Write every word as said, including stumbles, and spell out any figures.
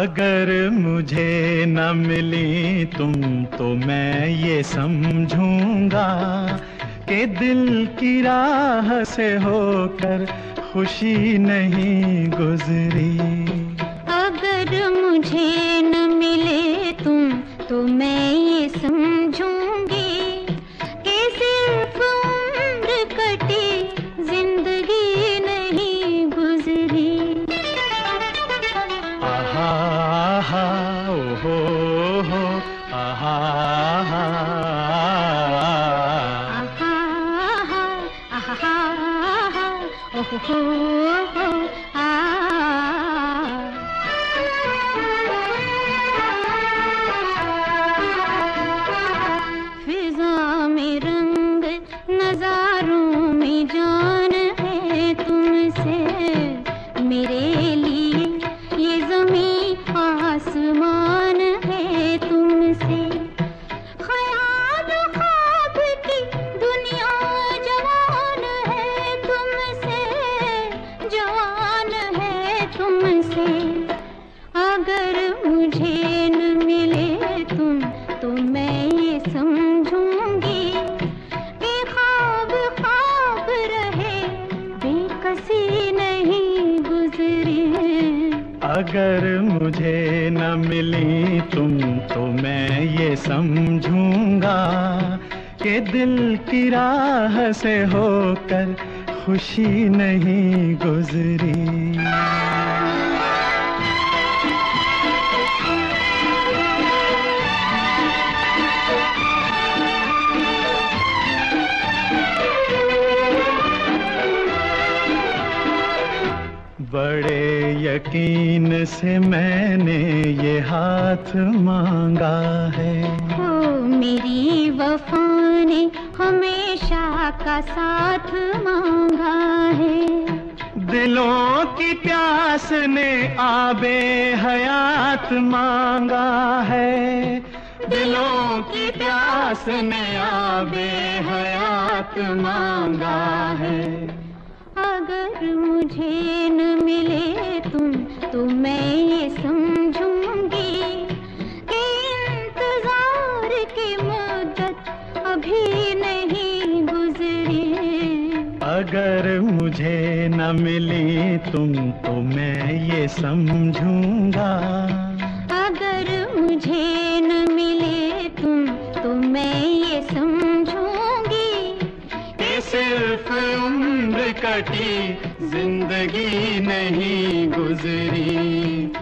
अगर मुझे न मिली तुम तो मैं ये समझूंगा कि दिल की राह से होकर खुशी नहीं गुजरी। अगर मुझे न मिले तुम तो मैं ये समझूंगी कि सिर्फ उम्र कटी जिंदगी नहीं गुजरी। आहा आहा ओहो हो आहा आहा आहा आहा आहा ओहो हो आ। फिजा में रंग नजारों में जान है तुमसे, मेरे लिए ये ज़मीं आसमान है तुमसे। ख्याल ख्वाब की दुनिया जवान है तुमसे, जवान है तुमसे। अगर मुझे न मिले तुम तो मैं ये समझूंगी कि ख्वाब ख्वाब रहे बेकसी नहीं गुजरी। अगर मुझे न मिली तुम तो मैं ये समझूंगा कि दिल की राह से होकर खुशी नहीं गुजरी। बड़े यकीन से मैंने ये हाथ मांगा है, ओ मेरी वफा ने हमेशा का साथ मांगा है। दिलों की प्यास ने आबे हयात मांगा है, दिलों की प्यास ने आबे हयात मांगा है। अगर मुझे न मिले तुम तो मैं ये समझूंगी कि इंतजार की मुद्दत अभी नहीं गुजरी। अगर मुझे न मिली तुम तो मैं ये समझूंगा। अगर मुझे न मिले तुम तो मैं ये समझूंगी कि सिर्फ उम्र कटी जिंदगी नहीं गुजरी।